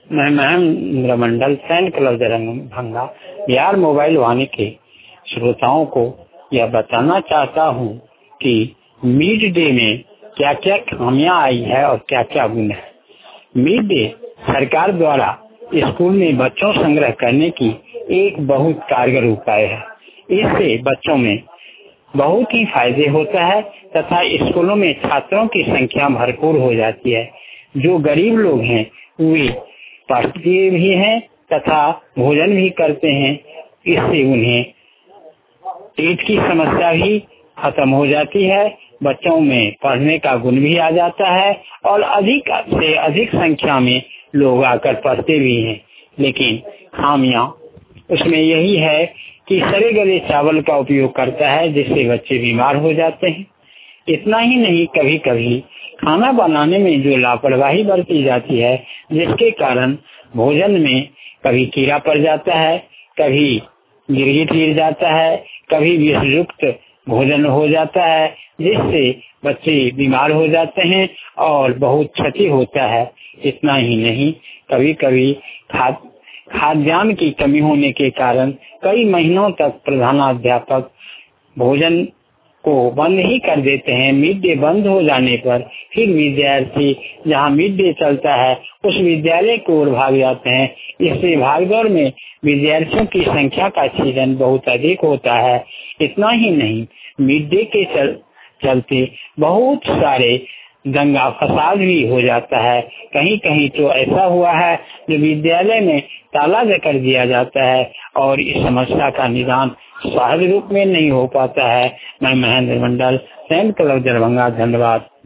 मैं महेंद्र मंडल सैन club Darbhanga Bihar mobile Vani के श्रोताओं को यह बताना चाहता हूँ कि मिड डे में क्या क्या खामियां आई है और क्या क्या गुण है। मिड डे सरकार द्वारा स्कूल में बच्चों संग्रह करने की एक बहुत कारगर उपाय है। इससे बच्चों में बहुत ही फायदे होता है तथा स्कूलों में छात्रों की संख्या भरपूर हो जाती है। जो गरीब लोग हैं वे पढ़ते भी हैं तथा भोजन भी करते हैं। इससे उन्हें पेट की समस्या भी खत्म हो जाती है, बच्चों में पढ़ने का गुण भी आ जाता है और अधिक से अधिक संख्या में लोग आकर पढ़ते भी हैं। लेकिन खामियां उसमें यही है कि सड़े गले चावल का उपयोग करता है जिससे बच्चे बीमार हो जाते हैं। इतना ही नहीं, कभी कभी खाना बनाने में जो लापरवाही बरती जाती है जिसके कारण भोजन में कभी कीड़ा पड़ जाता है, कभी गिरगिट गिर जाता है, कभी विषयुक्त भोजन हो जाता है जिससे बच्चे बीमार हो जाते हैं और बहुत क्षति होता है। इतना ही नहीं, कभी कभी खाद्यान्न की कमी होने के कारण कई महीनों तक प्रधानाध्यापक भोजन को बंद ही कर देते हैं। मिड डे बंद हो जाने पर फिर विद्यार्थी जहां मिड डे चलता है उस विद्यालय की ओर भाग जाते हैं। इससे भागदौड़ में विद्यार्थियों की संख्या का क्षीणन बहुत अधिक होता है। इतना ही नहीं, मिड डे के चलते बहुत सारे दंगा फसाद भी हो जाता है। कहीं कहीं तो ऐसा हुआ है जो विद्यालय में ताला कर दिया जाता है और इस समस्या का निदान सहज रूप में नहीं हो पाता है। मैं महेंद्र मंडल सैन क्लब दरभंगा, धन्यवाद।